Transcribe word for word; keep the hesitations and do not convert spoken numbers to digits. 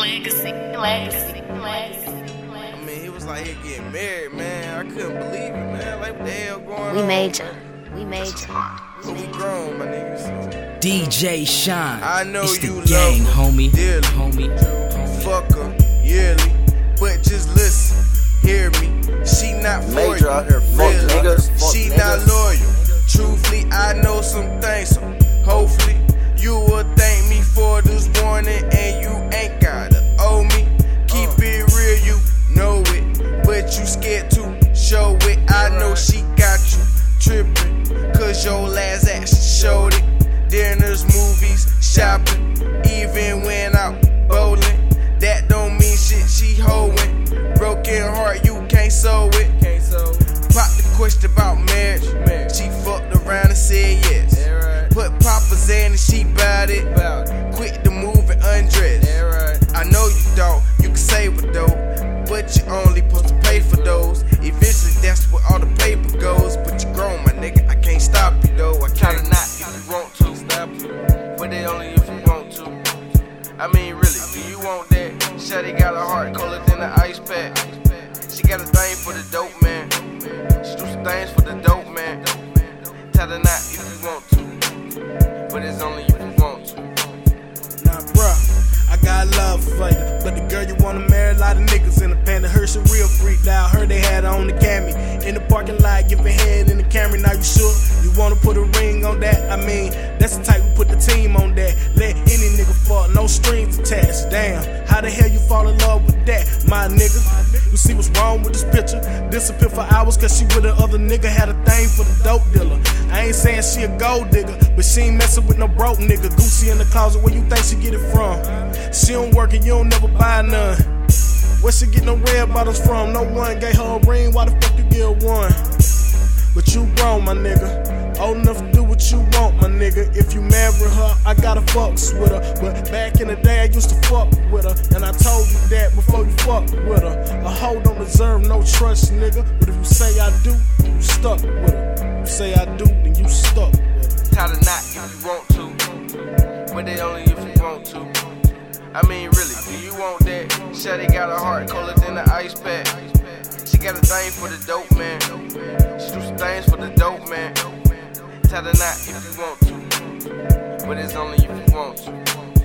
Legacy, legacy, legacy. I mean, he was like, he getting married, man. I couldn't believe it, man. Like, what the hell going on? We major. We major. But we grown, my niggas. So. D J Shine. I know it's you the gang, love homie. Dearly. Homie. Fuck her yearly. But just listen, hear me. She not for Major you. out here, fuck Really. niggas. Fuck She niggas. not loyal. Truthfully, I know some things. So hopefully, you will thank me for this warning. And you ain't gotta owe me. Keep uh. it real, you know it. But you scared to show it. I know she got you tripping. Cause your last action showed it. Dinners, movies, shopping. Even when out bowling. That don't mean shit, she hoeing. Broken heart, you can't sew it. Pop the question about marriage. She fucked around and said yes. Put Papa's in and she bout it. Quit the move and undress. I know you don't, you can save it though. But you only supposed to pay for those. Eventually that's where all the paper goes. But you grown, my nigga, I can't stop you though. I try to not if you want to stop you, but it only if you want to. I mean really, do you want that? Shawty got a heart colder than an ice pack. She got a thing for the dope man. She do some things for the dope man. Tell her not if you want to, but it's only if you want to. Nah, bruh, I got love for you, but the girl you wanna marry, a lot of niggas in the pen. Her she real freaked out. Heard they had her on the Camry in the parking lot, giving head in the Camry. Now you sure you wanna put a ring on that? I mean, that's the type we put the team on that. Let any nigga fuck, no strings attached. Damn, how the hell you fall in love with that, my nigga? You see what's wrong with this picture? Disappear for hours cause she with another nigga. Had a thing for the dope dealer. I ain't saying she a gold digger, but she ain't messing with no broke nigga. Gucci in the closet, where you think she get it from? She don't work and you don't never buy none. Where she get no red bottles from? No one gave her a ring, why the fuck you get one? But you grown, my nigga, old enough to do what you want, my nigga. If you marry her, I gotta fucks with her. But back in the day, I used to fuck with her, and I told you that before you fuck with her. A hoe don't deserve no trust, nigga. But if you say I do, you stuck with her. You say I do, then you stuck with her. Tell her not if you want to, but it only if you want to. I mean really, do you want that? Shawty got a heart colder than an ice pack. She got a thing for the dope man. She do some things for the dope man. Tell her not if you want to, but it's only if you want to.